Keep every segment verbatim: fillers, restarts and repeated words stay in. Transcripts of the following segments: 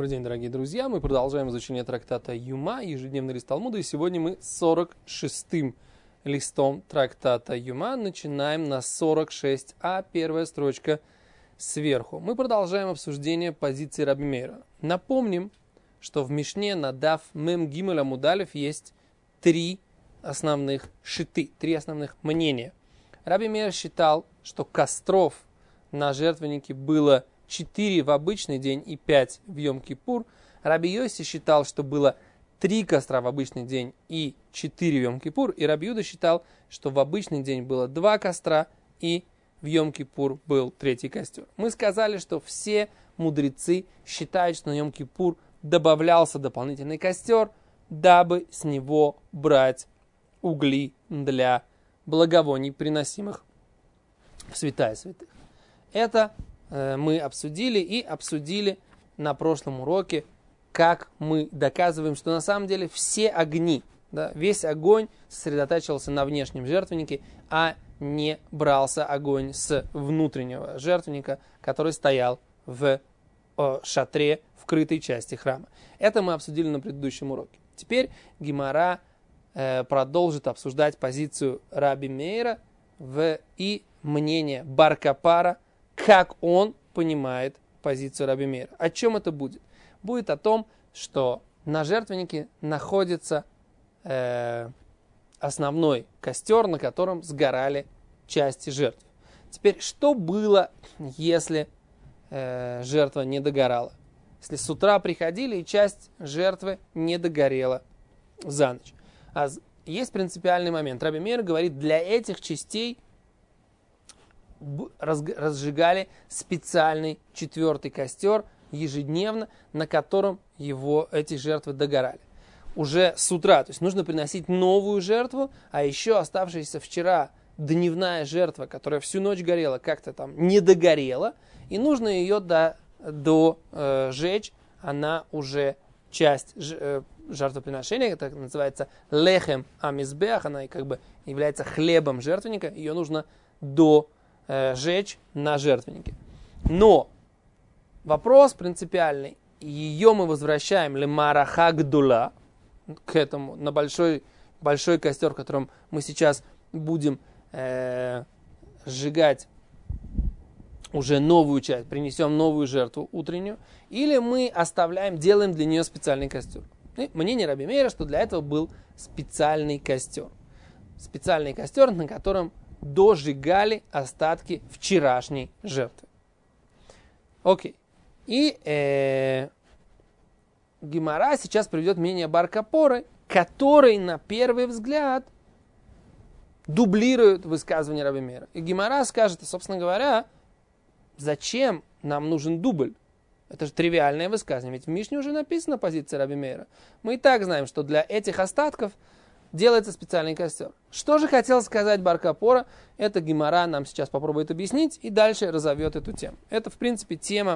Добрый день, дорогие друзья. Мы продолжаем изучение трактата Юма, ежедневный лист Талмуда. И сегодня мы сорок шестым листом трактата Юма начинаем на сорок шесть а, первая строчка сверху. Мы продолжаем обсуждение позиции Раби Мейра. Напомним, что в Мишне на Даф Мем Гимель Амуд Алеф есть три основных шиты, три основных мнения. Раби Мейр считал, что костров на жертвеннике было четыре в обычный день и пять в Йом-Кипур. Раби Йоси считал, что было три костра в обычный день и четыре в Йом-Кипур. И Раби Юда считал, что в обычный день было два костра и в Йом-Кипур был третий костер. Мы сказали, что все мудрецы считают, что на Йом-Кипур добавлялся дополнительный костер, дабы с него брать угли для благовоний, приносимых в святая святых. Это мы обсудили и обсудили на прошлом уроке, как мы доказываем, что на самом деле все огни, да, весь огонь сосредотачивался на внешнем жертвеннике, а не брался огонь с внутреннего жертвенника, который стоял в о, шатре, в крытой части храма. Это мы обсудили на предыдущем уроке. Теперь Гемара э, продолжит обсуждать позицию Раби Мейра в, и мнение бар Капара, как он понимает позицию Раби Мейра. О чем это будет? Будет о том, что на жертвеннике находится э, основной костер, на котором сгорали части жертв. Теперь, что было, если э, жертва не догорала? Если с утра приходили, и часть жертвы не догорела за ночь. А есть принципиальный момент. Раби Мейр говорит, для этих частей разжигали специальный четвертый костер ежедневно, на котором его, эти жертвы догорали. Уже с утра, то есть нужно приносить новую жертву, а еще оставшаяся вчера дневная жертва, которая всю ночь горела, как-то там не догорела, и нужно ее до, до э, жечь, она уже часть ж, э, жертвоприношения, это называется лехем амизбеах, она как бы является хлебом жертвенника, ее нужно до жечь на жертвеннике. Но вопрос принципиальный. Ее мы возвращаем лемараха гдула, к этому, на большой, большой костер, которым мы сейчас будем э, сжигать уже новую часть, принесем новую жертву утреннюю, или мы оставляем, делаем для нее специальный костер. И мнение Раби Мейра, что для этого был специальный костер. Специальный костер, на котором дожигали остатки вчерашней жертвы. Окей. И э, Гемара сейчас приведет мнение бар Капоры, который на первый взгляд дублирует высказывание Раби Мейра. И Гемара скажет, собственно говоря, зачем нам нужен дубль? Это же тривиальное высказывание, ведь в Мишне уже написана позиция Раби Мейра. Мы и так знаем, что для этих остатков делается специальный костер. Что же хотел сказать бар Капора? Это Гемара нам сейчас попробует объяснить и дальше разовьет эту тему. Это, в принципе, тема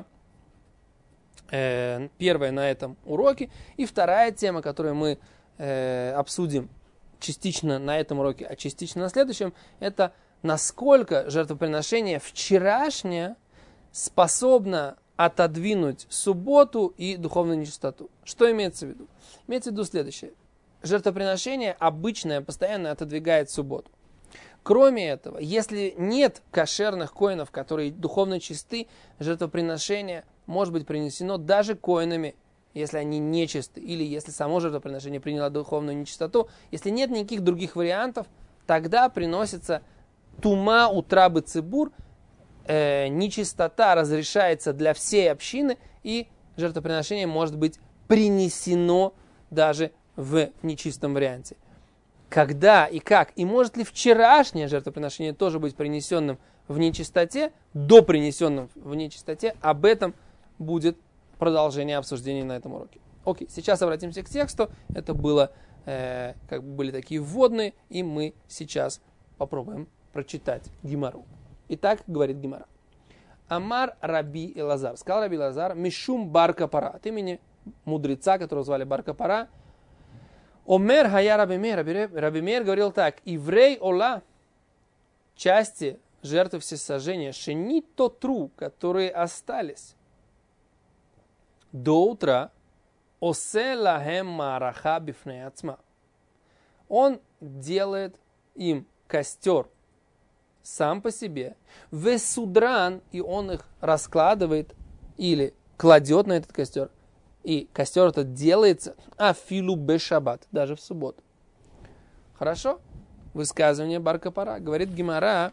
э, первая на этом уроке. И вторая тема, которую мы э, обсудим частично на этом уроке, а частично на следующем, это насколько жертвоприношение вчерашнее способно отодвинуть субботу и духовную нечистоту. Что имеется в виду? Имеется в виду следующее. Жертвоприношение обычное постоянно отодвигает субботу. Кроме этого, если нет кошерных коинов, которые духовно чисты, жертвоприношение может быть принесено даже коинами, если они нечисты, или если само жертвоприношение приняло духовную нечистоту. Если нет никаких других вариантов, тогда приносится тума утрабы цибур, э, нечистота разрешается для всей общины, и жертвоприношение может быть принесено даже в нечистом варианте. Когда и как, и может ли вчерашнее жертвоприношение тоже быть принесенным в нечистоте, до принесенным в нечистоте, об этом будет продолжение обсуждения на этом уроке. Окей, сейчас обратимся к тексту. Это было, э, как бы были такие вводные, и мы сейчас попробуем прочитать Гемару. Итак, говорит Гемара. Амар Раби Элазар. Сказал Раби Элазар, Мишум бар Капара. От имени мудреца, которого звали бар Капара, Омер хая Раби Мейр, Раби Мейр говорил так, Иврей ола, части жертвы всесожжения, шени то тру, которые остались, до утра, осе лахем мараха бифней ацма. Он делает им костер сам по себе. Весудран, и он их раскладывает или кладет на этот костер. И костер этот делается афилу бешаббат, даже в субботу. Хорошо? Высказывание бар капара. Говорит Гемара,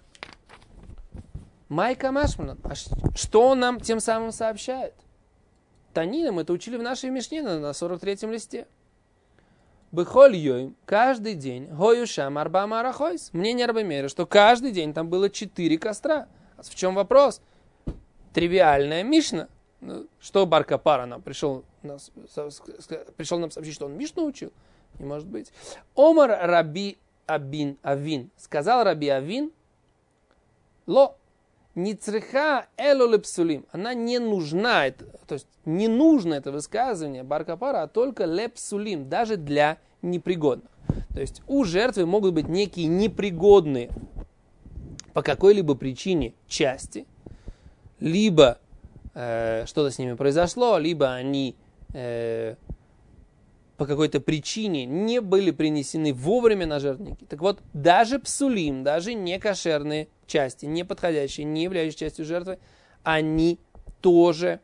Майка Машман, а что он нам тем самым сообщает? Танина, мы это учили в нашей Мишне на сорок третьем листе. Бехоль йойм, каждый день, гоюшам арба марахойс. Мнение Раби Мейра, что каждый день там было четыре костра. В чем вопрос? Тривиальная Мишна. Что бар капара нам пришел, нас, пришел нам сообщить, что он Мишну учил? Не может быть. Омар Раби Абин Авин. Сказал Раби Авин, ло, не цреха эло лепсулим. Она не нужна, это, то есть не нужно это высказывание бар капара, а только лепсулим, даже для непригодных. То есть у жертвы могут быть некие непригодные по какой-либо причине части, либо э, что-то с ними произошло, либо они э, по какой-то причине не были принесены вовремя на жертвенники. Так вот, даже псулим, даже некошерные части, не подходящие, не являющиеся частью жертвы, они тоже,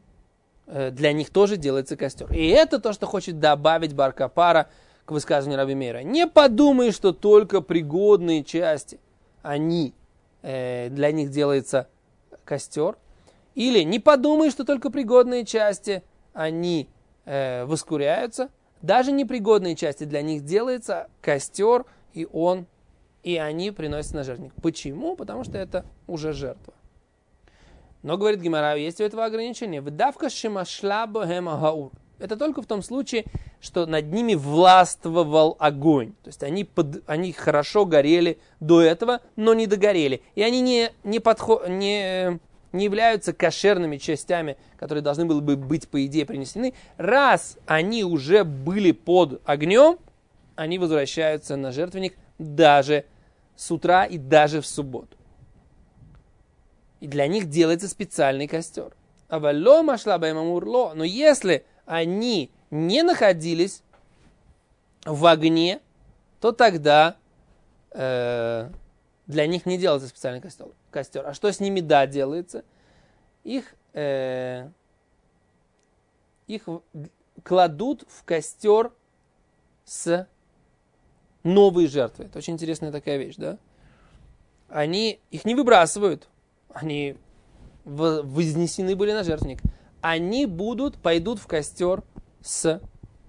для них тоже делается костер. И это то, что хочет добавить бар капара к высказыванию Раби Мейра. Не подумай, что только пригодные части, они, для них делается костер. Или не подумай, что только пригодные части, они воскуряются. Даже непригодные части для них делается костер, и он, и они приносятся на жертвенник. Почему? Потому что это уже жертва. Но, говорит Гемара, есть у этого ограничение. Вдавка шимашлабо хемагаур. Это только в том случае, что над ними властвовал огонь. То есть они, под, они хорошо горели до этого, но не догорели. И они не, не, подход, не, не являются кошерными частями, которые должны были бы быть, по идее, принесены. Раз они уже были под огнем, они возвращаются на жертвенник даже с утра и даже в субботу. И для них делается специальный костер. Авалло машла баймамурло. Но если они не находились в огне, то тогда э, для них не делается специальный костер. костер. А что с ними, да, делается? Их, э, их кладут в костер с новой жертвой. Это очень интересная такая вещь, да? Они их не выбрасывают. Они вознесены были на жертвенник. Они будут, пойдут в костер с,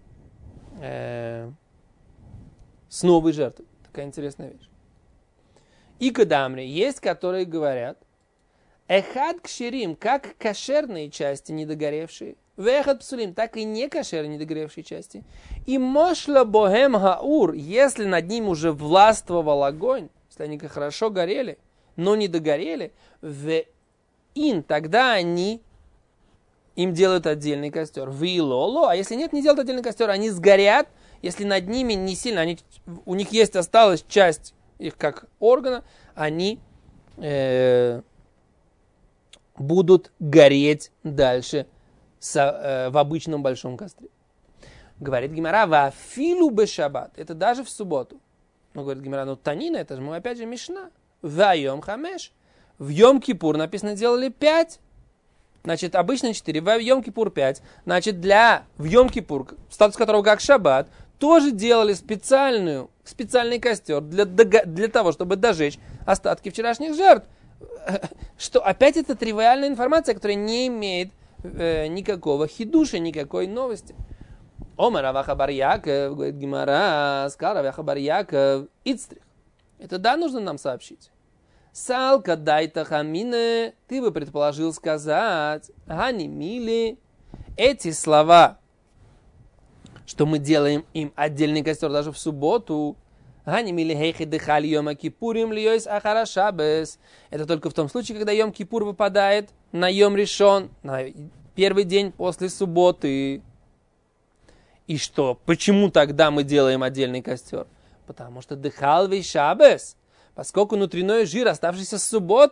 э, с новой жертвой. Такая интересная вещь. И кадамри, есть, которые говорят, эхад кширим, как кошерные части недогоревшие, вехад псулим, так и не кошерные недогоревшие части. И мошла бохем хаур, если над ним уже властвовал огонь, если они хорошо горели, но не догорели, в ин, тогда они им делают отдельный костер. В илоло, а если нет, не делают отдельный костер, они сгорят, если над ними не сильно, они, у них есть осталась часть их как органа, они э, будут гореть дальше с, э, в обычном большом костре. Говорит Гемара, вафилу бешаббат, это даже в субботу. Ну, говорит Гемара, ну танина, это же мы опять же Мишна. Вайом хамеш. В Йом-Кипур написано, делали пять. Значит, обычно четыре. В Йом-Кипур пять. Значит, для в Йом-Кипур, статус которого как шаббат, тоже делали специальную, специальный костер для, для того, чтобы дожечь остатки вчерашних жертв. Что опять это тривиальная информация, которая не имеет э, никакого хидуша, никакой новости. Омар Аваха бар Яков, говорит Гемара, сказал Аваха бар Яков, ицтрих. Это да, нужно нам сообщить. Салка дайта хамине, ты бы предположил сказать, гани мили, эти слова, что мы делаем им отдельный костер даже в субботу, гани мили хейхи дыхали йома кипурим льёйс ахара шабес. Это только в том случае, когда йом кипур выпадает на йом ришон, на первый день после субботы. И что? Почему тогда мы делаем отдельный костер? Потому что дыхал вей шабес, поскольку внутренний жир, оставшийся с субботы,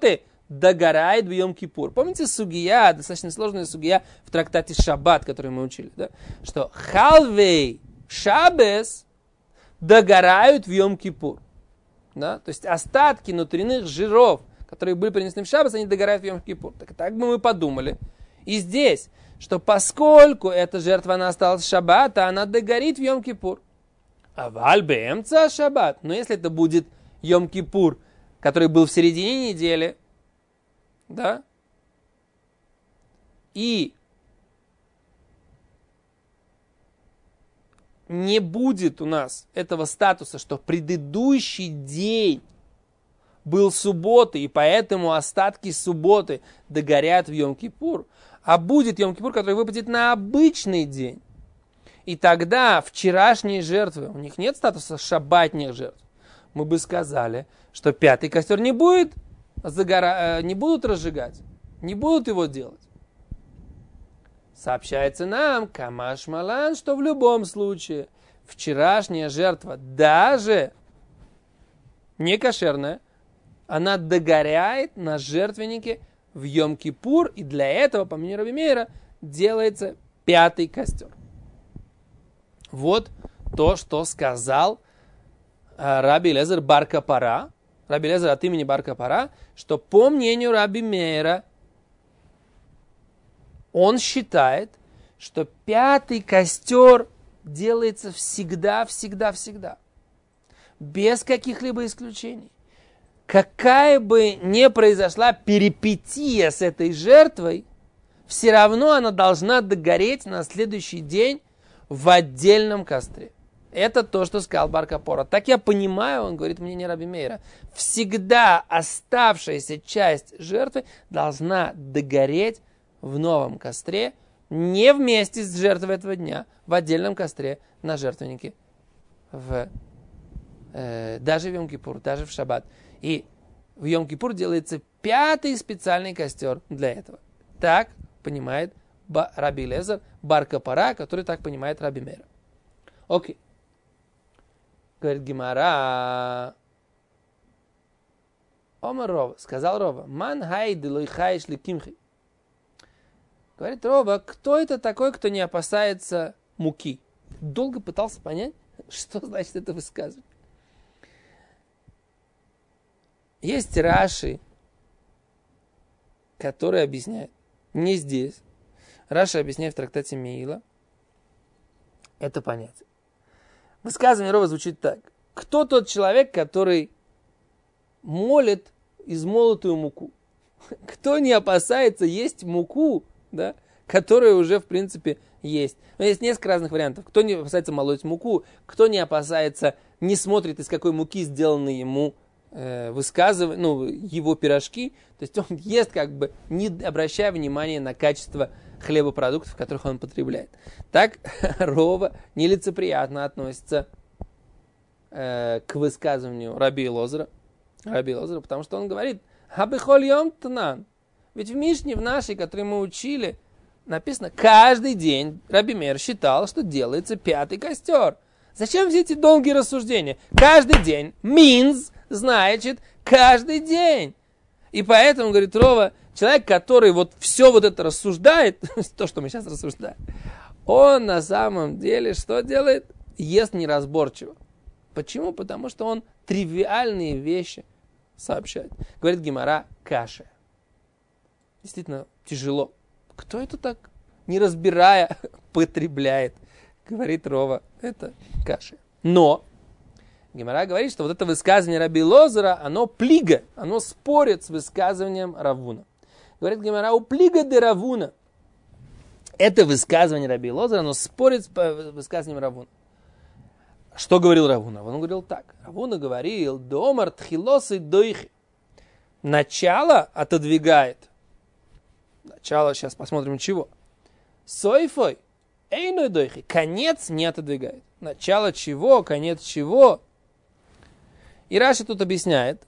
догорает в Йом-Кипур. Помните сугия, достаточно сложная сугия в трактате Шаббат, который мы учили, да? Что халвей шабес догорают в Йом-Кипур. Да? То есть остатки внутренних жиров, которые были принесены в Шаббат, они догорают в Йом-Кипур. Так, так бы мы подумали. И здесь, что поскольку эта жертва, она осталась в Шаббат, она догорит в Йом-Кипур. А в альбемца Шаббат. Но если это будет Йом-Кипур, который был в середине недели, да, и не будет у нас этого статуса, что предыдущий день был субботой, и поэтому остатки субботы догорят в Йом-Кипур, а будет Йом-Кипур, который выпадет на обычный день. И тогда вчерашние жертвы, у них нет статуса шаббатных жертв. Мы бы сказали, что пятый костер не будет загора... не будут разжигать, не будут его делать. Сообщается нам, камаш малан, что в любом случае вчерашняя жертва, даже не кошерная, она догоряет на жертвеннике в Йом-Кипур, и для этого, по мнению Раби Мейра, делается пятый костер. Вот то, что сказал э, Раби Элиэзер бар Капара, Раби Элиэзер от имени бар Капара, что по мнению Раби Мейра, он считает, что пятый костер делается всегда, всегда, всегда. Без каких-либо исключений. Какая бы ни произошла перипетия с этой жертвой, все равно она должна догореть на следующий день в отдельном костре. Это то, что сказал бар Капара. Так я понимаю, он говорит мнение Раби Мейра, всегда оставшаяся часть жертвы должна догореть в новом костре, не вместе с жертвой этого дня, в отдельном костре на жертвеннике, в, э, даже в Йом-Кипур, даже в Шаббат. И в Йом-Кипур делается пятый специальный костер для этого. Так понимает ба, Раби Элиэзер бар Капара, который так понимает Раби Мейра. Окей. Говорит Гемара. Омар Рова, сказал Рова, ман хайди лой хайш ли кимхи. Говорит Рова, кто это такой, кто не опасается муки? Долго пытался понять, что значит это высказывание. Есть Раши, который объясняет, не здесь. Раши объясняет в трактате Меила это понятие. Высказывание Рова звучит так. Кто тот человек, который молит измолотую муку? Кто не опасается есть муку, да, которая уже, в принципе, есть? Но есть несколько разных вариантов. Кто не опасается молоть муку, кто не опасается, не смотрит, из какой муки сделаны ему э, высказывания, ну, его пирожки. То есть он ест, как бы, не обращая внимания на качество хлебопродуктов, которых он потребляет. Так Рова нелицеприятно относится э, к высказыванию Раби Элиэзера, Раби Элиэзера, потому что он говорит, «Хабихоль йом тнан». Ведь в Мишне, в нашей, которую мы учили, написано, каждый день Раби Мейр считал, что делается пятый костер. Зачем все эти долгие рассуждения? Каждый день means значит каждый день. И поэтому, говорит Рова, человек, который вот все вот это рассуждает, то, что мы сейчас рассуждаем, он на самом деле что делает? Ест неразборчиво. Почему? Потому что он тривиальные вещи сообщает. Говорит Гемара, каша. Действительно тяжело. Кто это так, не разбирая, потребляет? Говорит Рова, это каша. Но Гемара говорит, что вот это высказывание Раби Элиэзера, оно плига, оно спорит с высказыванием Равуна. Говорит Гемара, у плига де Равуна. Это высказывание Раби Элиэзера, оно спорит с высказыванием Равуна. Что говорил Равуна? Он говорил так. Равуна говорил, домар тхилосы дойхи. Начало отодвигает. Начало, сейчас посмотрим чего. Сойфой, эйной дойхи. Конец не отодвигает. Начало чего, конец чего. И Раши тут объясняет.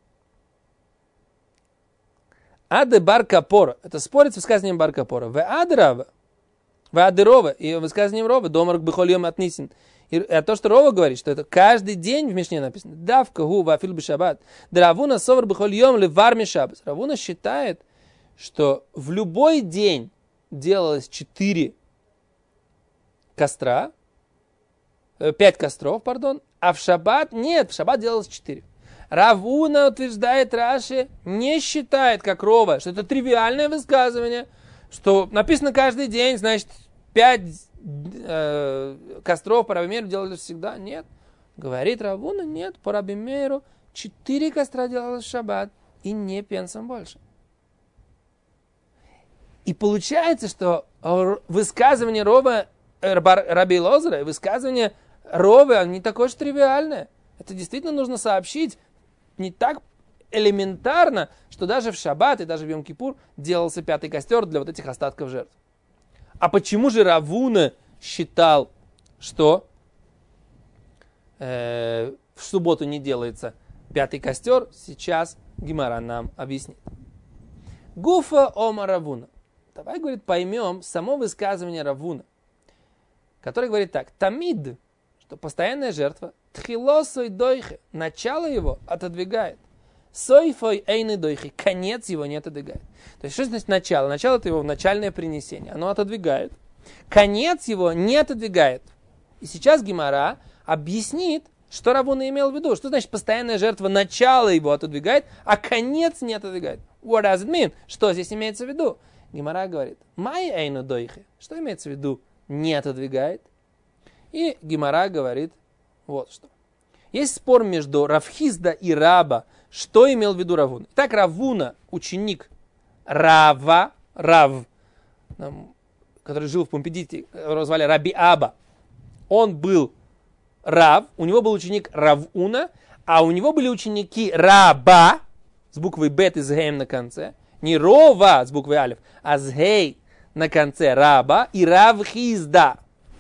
Аде бар Капора. Это спорит с высказыванием бар Капора. Ве адрава. Ве адерова. И высказыванием Рова. Домар бихольем отнисин. И а то, что Рова говорит, что это каждый день в Мишне написано. Давка гува афил бешаббат. Равуна совар бихоль йом левар мишаббас. Равуна считает, что в любой день делалось четыре костра, пять костров, пардон, а в шаббат нет, в шаббат делалось четыре. Равуна утверждает, Раши не считает, как Рова, что это тривиальное высказывание, что написано каждый день, значит, пять э, костров по Раби Мейру делали всегда. Нет. Говорит Равуна, нет, по Раби Мейру четыре костра делалось в шаббат, и не пенсом больше. И получается, что высказывание Рова, Раби Лозера, высказывание Ровы, не такое уж тривиальное. Это действительно нужно сообщить. Не так элементарно, что даже в шаббат и даже в Йом-Кипур делался пятый костер для вот этих остатков жертв. А почему же Равуна считал, что э, в субботу не делается пятый костер? Сейчас Гемара нам объяснит. Гуфа ома Равуна. Давай, говорит, поймем само высказывание Равуна, который говорит так. Тамид, что постоянная жертва, тхилосой дойхе, начало его отодвигает. Сойфой эйны дойхи, конец его не отодвигает. То есть, что значит начало? Начало это его начальное принесение, оно отодвигает. Конец его не отодвигает. И сейчас Гемара объяснит, что Равуна имел в виду. Что значит постоянная жертва, начало его отодвигает, а конец не отодвигает? What does it mean? Что здесь имеется в виду? Гемара говорит, май эйну дойхи. Что имеется в виду? Не отодвигает. И Гемара говорит вот что. Есть спор между Рав Хизда и Раба, что имел в виду Равуна. Итак, Равуна, ученик Рава, Рав, который жил в Помпедите, его звали Раби Аба. Он был Рав, у него был ученик Равуна, а у него были ученики Раба, с буквой Бет и с Геем на конце, не Рова с буквой Алиф, а с Гей на конце Раба и Рав Хизда,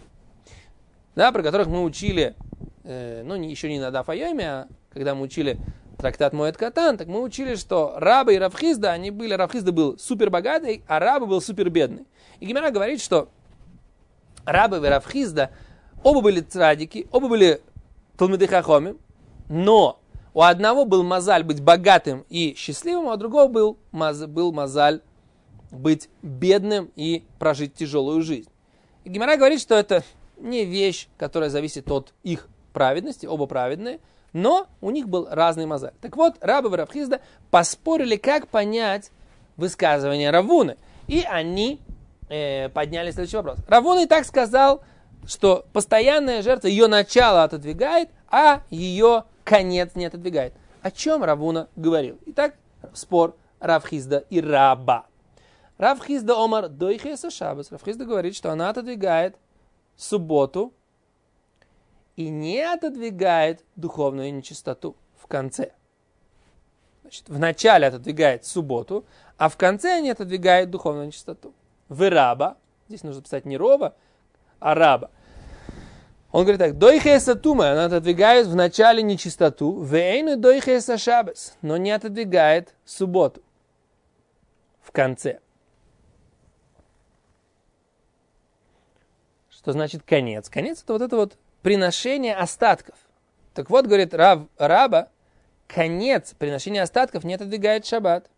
да, про которых мы учили, э, ну, не, еще не на Даф Айоме, а когда мы учили трактат Моэд Катан, так мы учили, что Раба и Рав Хизда, они были, Рав Хизда был супер богатый, а Раба был супер бедный. И Гемара говорит, что Раба и Рав Хизда оба были цадики, оба были талмидей хахомим, но у одного был мазаль быть богатым и счастливым, а у другого был, был мазаль быть бедным и прожить тяжелую жизнь. И Гемара говорит, что это не вещь, которая зависит от их праведности, оба праведные, но у них был разный мазаль. Так вот, Раба и Рав Хизда поспорили, как понять высказывание Равуны. И они э, подняли следующий вопрос. Равуна и так сказал, что постоянная жертва, ее начало отодвигает, а ее конец не отодвигает. О чем Равуна говорил? Итак, спор Рав Хизда и Раба. Рав Хизда омар дойхеса шаббас. Рав Хизда говорит, что она отодвигает субботу и не отодвигает духовную нечистоту в конце. Значит, в начале отодвигает субботу, а в конце не отодвигает духовную нечистоту. В Раба, здесь нужно писать не Рова, а Раба. Он говорит так, дойхеса тума, она отодвигает в начале нечистоту, вейну дойхеса шаббас, но не отодвигает субботу в конце. Что значит конец? Конец это вот это вот приношение остатков. Так вот, говорит Рав, Раба, конец приношения остатков не отодвигает шаббат.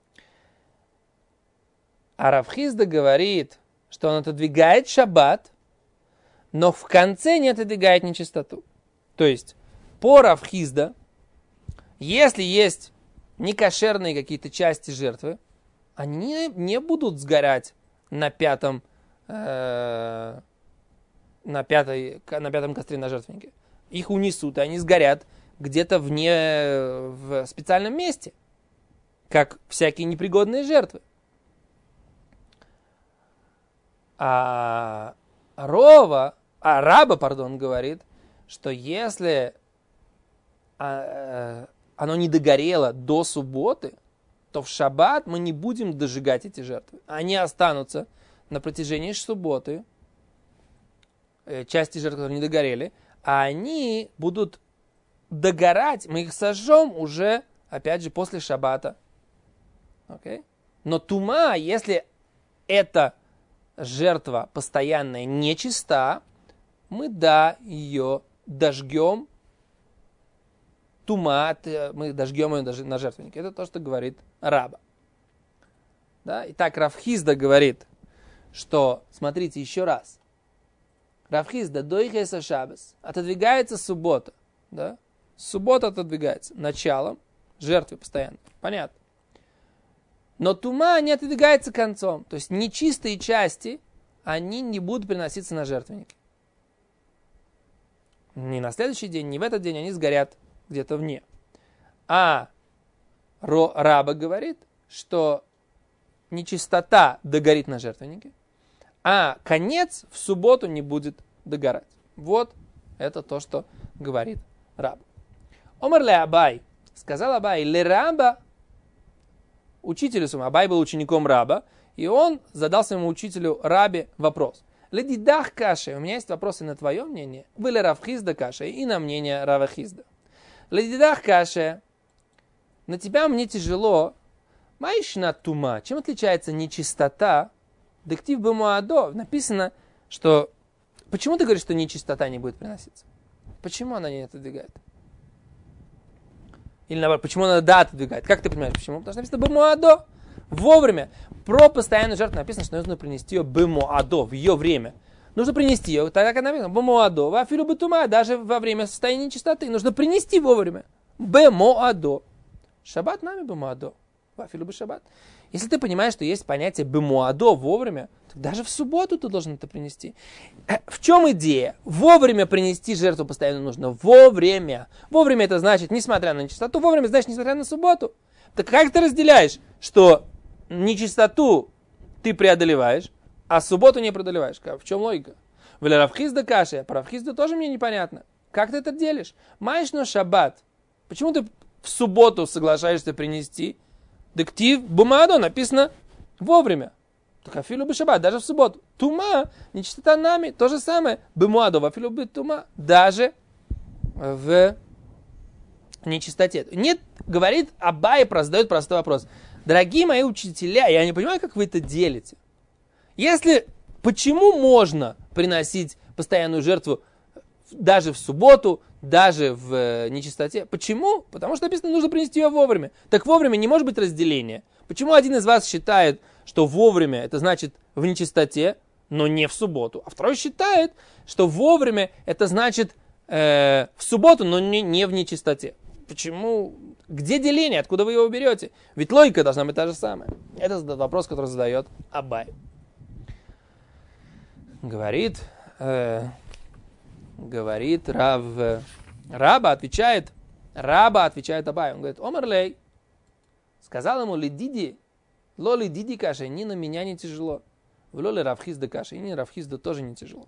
А Рав Хизда говорит, что он отодвигает шаббат, но в конце не отодвигает нечистоту. То есть, по Рав Хизда, если есть некошерные какие-то части жертвы, они не будут сгорать на пятом э, на, пятой, на пятом костре на жертвеннике. Их унесут, и они сгорят где-то вне, в специальном месте, как всякие непригодные жертвы. А Рова, а Раба, пардон, говорит, что если а, оно не догорело до субботы, то в шаббат мы не будем дожигать эти жертвы. Они останутся на протяжении субботы, части жертв, которые не догорели, а они будут догорать, мы их сожжем уже, опять же, после шаббата. Okay? Но тума, если эта жертва постоянная нечиста, мы, да, ее дожгем, тума, мы дожгем ее на жертвеннике. Это то, что говорит Раба. Да? Итак, Рав Хизда говорит, что, смотрите еще раз, Рав Хизда дойхеса шабес, отодвигается суббота, да? Суббота отодвигается началом жертвы постоянно, понятно. Но тума не отодвигается концом, то есть нечистые части, они не будут приноситься на жертвенники. Не на следующий день, не в этот день, они сгорят где-то вне. А Ро, Раба говорит, что нечистота догорит на жертвеннике, а конец в субботу не будет догорать. Вот это то, что говорит Раб. Омар ле Абай, сказал Абай, ле Раба, учителю своему, Абай был учеником Раба, и он задал своему учителю Рабе вопрос. Ледидах каши, у меня есть вопросы на твое мнение, были Рав Хизда каши и на мнение Рава Хизда. Ледидах каши, на тебя мне тяжело, маишна тума, чем отличается нечистота? Дектив бемуадо, написано, что... Почему ты говоришь, что нечистота не будет приноситься? Почему она не отодвигает? Или наоборот, почему она да отодвигает? Как ты понимаешь, почему? Потому что написано бемуадо, вовремя. Про постоянную жертву написано, что нужно принести ее бемуадо, в ее время. Нужно принести ее, так как написано, бемуадо, вафилу бетума, даже во время состояния нечистоты. Нужно принести вовремя. Бемуадо. Шаббат нами бемуадо. Вафилу бешаббат. Если ты понимаешь, что есть понятие бемуадо вовремя, то даже в субботу ты должен это принести. В чем идея? Вовремя принести жертву постоянно нужно. Вовремя. Вовремя это значит, несмотря на нечистоту, вовремя значит, несмотря на субботу. Так как ты разделяешь, что нечистоту ты преодолеваешь, а субботу не преодолеваешь? В чем логика? В Рав Хизда каши, про Рав Хизда тоже мне непонятно. Как ты это делишь? Маешно шаббат. Почему ты в субботу соглашаешься принести? Дектив бумадо написано вовремя. Так афилу бы шаббат, даже в субботу. Тума, нечистота нами, то же самое. Бумадо, афилу бы тума, даже в нечистоте. Нет, говорит Абай, задает простой вопрос. Дорогие мои учителя, я не понимаю, как вы это делите. Если, почему можно приносить постоянную жертву даже в субботу, даже в нечистоте? Почему? Потому что написано, нужно принести ее вовремя. Так вовремя не может быть разделения. Почему один из вас считает, что вовремя это значит в нечистоте, но не в субботу, а второй считает, что вовремя это значит э, в субботу, но не, не в нечистоте? Почему? Где деление? Откуда вы его берете? Ведь логика должна быть та же самая. Это вопрос, который задает Абай. Говорит, э, говорит Рав, Раба отвечает, Раба отвечает Абай. Он говорит, Омарлей, сказал ему, лидиди, ло лидиди каши, ни на меня не тяжело. В лоле Рав Хизда каши, и ни Рав Хизда тоже не тяжело.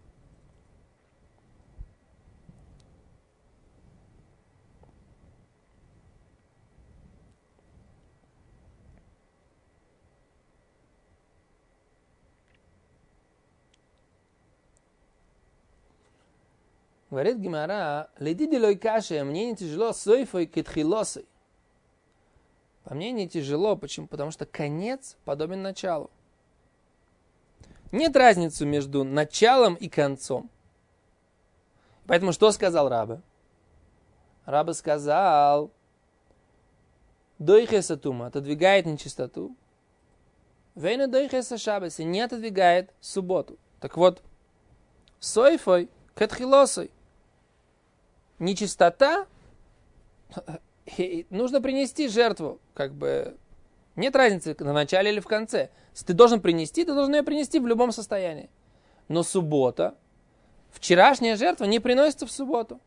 Говорит Гемара, ледиди лой каши, мне не тяжело, сойфой кетхилосой. По мне не тяжело, почему? Потому что конец подобен началу. Нет разницы между началом и концом. Поэтому что сказал Раба? Раба сказал, дойхеса тума, отодвигает нечистоту. Вейна дойхеса шабеса, не отодвигает субботу. Так вот, сойфой кетхилосой. Нечистота, нужно принести жертву, как бы, нет разницы, на начале или в конце. Если ты должен принести, ты должен ее принести в любом состоянии. Но суббота, вчерашняя жертва не приносится в субботу.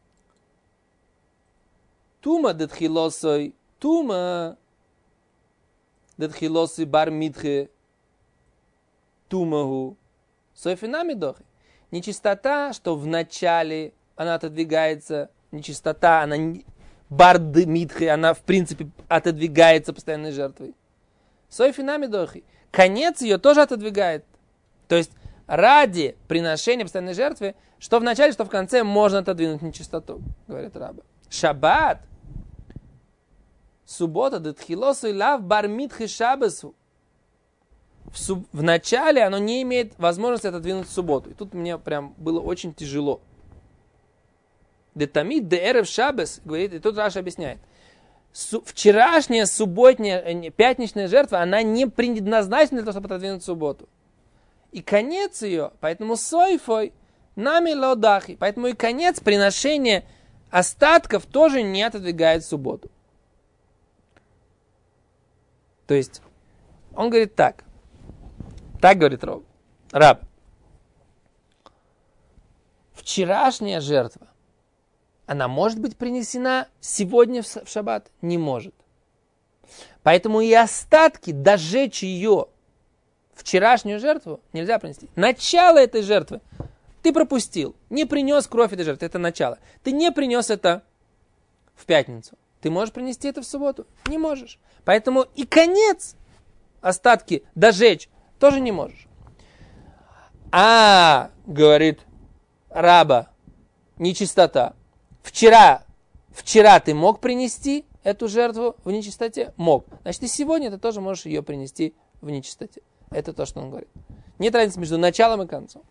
Тума детхилосой, тума детхилосой бар митхе, тумаху, софинами дохи. Нечистота, что в начале она отодвигается, нечистота, она бард митхи, она в принципе отодвигается постоянной жертвой. Сойфинами дохи. Конец ее тоже отодвигает. То есть ради приношения постоянной жертвы, что в начале, что в конце, можно отодвинуть нечистоту, говорит Раба. Шаббат. Суббота, детхилосу и лав бар митхи шабасу. в, суб... в начале оно не имеет возможности отодвинуть в субботу. И тут мне прям было очень тяжело. Детамид де эрев шабес, говорит, и тут Раша объясняет. Су... Вчерашняя субботняя, пятничная жертва, она не предназначена для того, чтобы отодвинуть в субботу. И конец ее, поэтому сойфой, нами лодахи, поэтому и конец приношения остатков тоже не отодвигает в субботу. То есть, он говорит так. Так говорит Роб, раб. Вчерашняя жертва, она может быть принесена сегодня в шаббат? Не может. Поэтому и остатки, дожечь ее, вчерашнюю жертву, нельзя принести. Начало этой жертвы ты пропустил, не принес кровь этой жертвы, это начало. Ты не принес это в пятницу. Ты можешь принести это в субботу? Не можешь. Поэтому и конец, остатки, дожечь, тоже не можешь. А, говорит раба, нечистота. Вчера, вчера ты мог принести эту жертву в нечистоте? Мог. Значит, и сегодня ты тоже можешь ее принести в нечистоте. Это то, что он говорит. Нет разницы между началом и концом.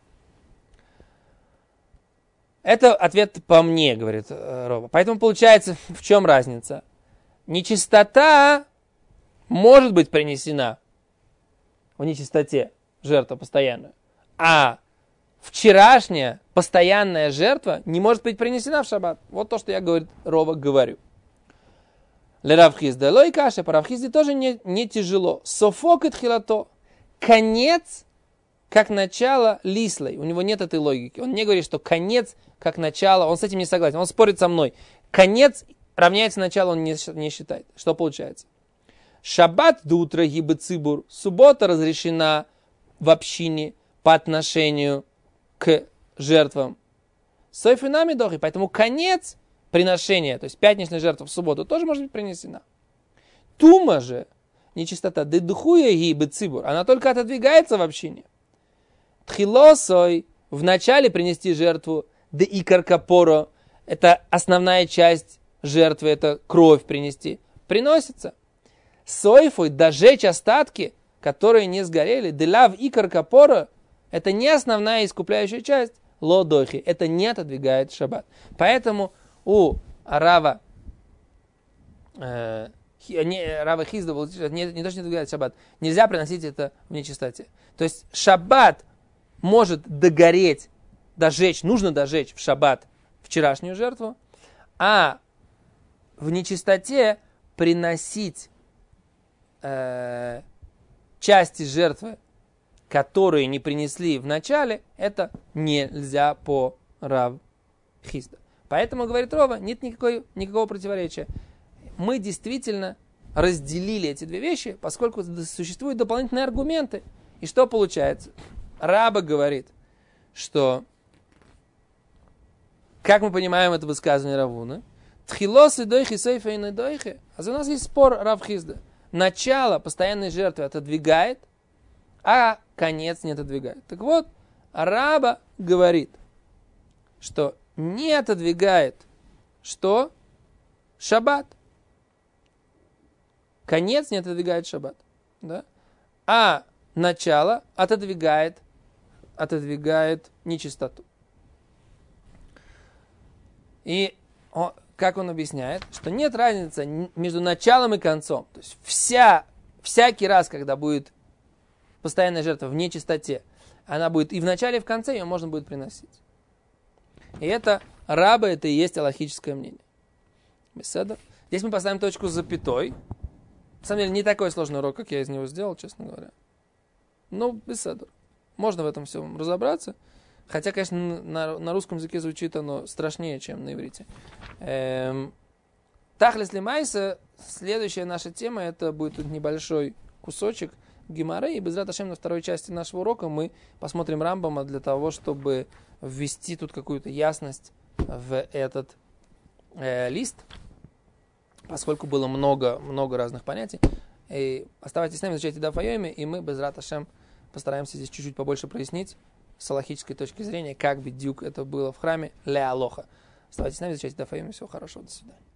Это ответ по мне, говорит Роба. Поэтому получается, в чем разница? Нечистота может быть принесена в нечистоте, жертва постоянная. А вчерашняя постоянная жертва не может быть принесена в шаббат. Вот то, что я, говорит Роба, говорю. Ле Равхизда лой каша, по Равхизде тоже не, не тяжело. Софок и тхилато. Конец, как начало, лислой. У него нет этой логики. Он не говорит, что конец, как начало. Он с этим не согласен. Он спорит со мной. Конец равняется началу, он не, не считает. Что получается? Шаббат до утра гибы цибур. Суббота разрешена в общине по отношению к жертвам. Сойфинами дохи. Поэтому конец приношения, то есть пятничная жертва в субботу, тоже может быть принесена. Тума же, нечистота, дедухуя гибы цибур, она только отодвигается в общине. Тхилосой, в начале принести жертву, де икар капоро, это основная часть жертвы, это кровь принести, приносится. Сойфой, дожечь остатки, которые не сгорели, де лав икар капоро, это не основная искупляющая часть, лодохи, это не отодвигает шаббат. Поэтому у Рава, э, не, Рава Хизда, не, не то, что не отодвигает шаббат, нельзя приносить это в нечистоте. То есть шаббат может догореть, дожечь, нужно дожечь в шаббат вчерашнюю жертву, а в нечистоте приносить э, части жертвы, которые не принесли в начале, это нельзя по Рав Хизда. Поэтому, говорит Рова, нет никакой, никакого противоречия. Мы действительно разделили эти две вещи, поскольку существуют дополнительные аргументы. И что получается? Раба говорит, что, как мы понимаем это высказывание Равуна, тхилос и дойхи сейфа и недойхи. А у нас есть спор Рав Хизда. Начало постоянной жертвы отодвигает, а конец не отодвигает. Так вот, Раба говорит, что не отодвигает, что? Шаббат. Конец не отодвигает шаббат. Да? А начало отодвигает, отодвигает нечистоту. И он, как он объясняет, что нет разницы между началом и концом. То есть вся, всякий раз, когда будет постоянная жертва в нечистоте, она будет и в начале, и в конце, ее можно будет приносить. И это раба, это и есть алахическое мнение. Беседа. Здесь мы поставим точку с запятой. На самом деле, не такой сложный урок, как я из него сделал, честно говоря. Но беседа. Можно в этом всем разобраться. Хотя, конечно, на, на русском языке звучит оно страшнее, чем на иврите. Эм, Тахлис лимайса, следующая наша тема, это будет тут небольшой кусочек Гемары. И безрат Ашем на второй части нашего урока мы посмотрим Рамбама для того, чтобы ввести тут какую-то ясность в этот э, лист, поскольку было много, много разных понятий. И оставайтесь с нами, изучайте Даф Йоми, и мы безрат Ашем постараемся здесь чуть-чуть побольше прояснить с алахической точки зрения, как бедюк это было в храме Ле Алоха. Оставайтесь с нами, изучайте Даф Йоми. Всего хорошего, до свидания.